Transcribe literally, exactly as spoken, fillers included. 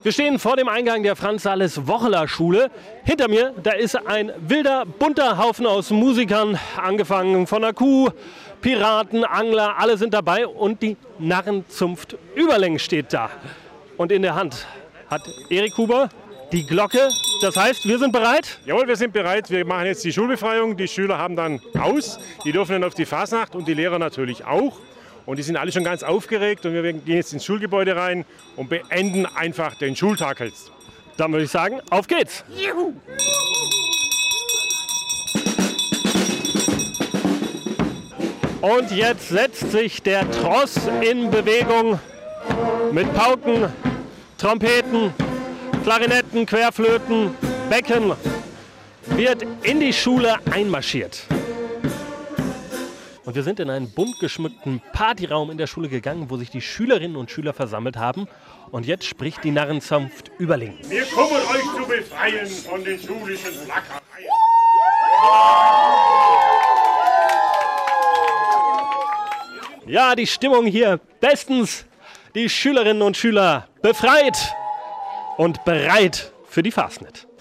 Wir stehen vor dem Eingang der Franz-Sales-Wocheler-Schule. Hinter mir, da ist ein wilder, bunter Haufen aus Musikern, angefangen von der Kuh, Piraten, Angler, alle sind dabei und die Narrenzunft Überleng steht da. Und in der Hand hat Erik Huber die Glocke. Das heißt, wir sind bereit? Jawohl, wir sind bereit. Wir machen jetzt die Schulbefreiung. Die Schüler haben dann aus. Die dürfen dann auf die Fasnacht und die Lehrer natürlich auch. Und die sind alle schon ganz aufgeregt und wir gehen jetzt ins Schulgebäude rein und beenden einfach den Schultag jetzt. Dann würde ich sagen, auf geht's! Juhu. Und jetzt setzt sich der Tross in Bewegung mit Pauken, Trompeten, Klarinetten, Querflöten, Becken, wird in die Schule einmarschiert. Und wir sind in einen bunt geschmückten Partyraum in der Schule gegangen, wo sich die Schülerinnen und Schüler versammelt haben. Und jetzt spricht die Narrenzunft Überleng. Wir kommen euch zu befreien von den schulischen Flackereien. Ja, die Stimmung hier bestens. Die Schülerinnen und Schüler befreit und bereit für die Fasnet.